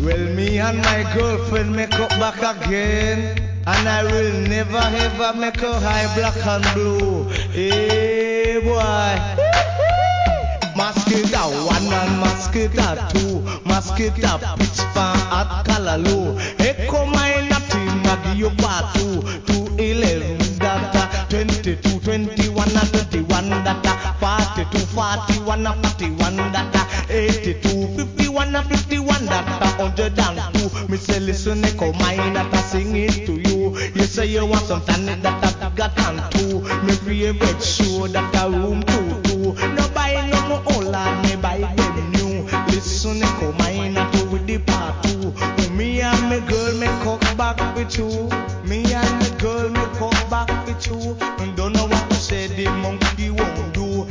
Well, me and my girlfriend make up back again, and I will never ever make her high black and blue. Hey boy. Mosquito 1 and mosquito 2, mosquito pitch fan at Callaloo. Echo mine at him, I give you part 2, 211 data, 22, 21 and 21 data, 42, 41 and 41 data, 82, 51 and 51 data, 102. Me say listen, echo mine that I sing it to you. You say you want something that I got on 2. Me favorite show that a room 2. No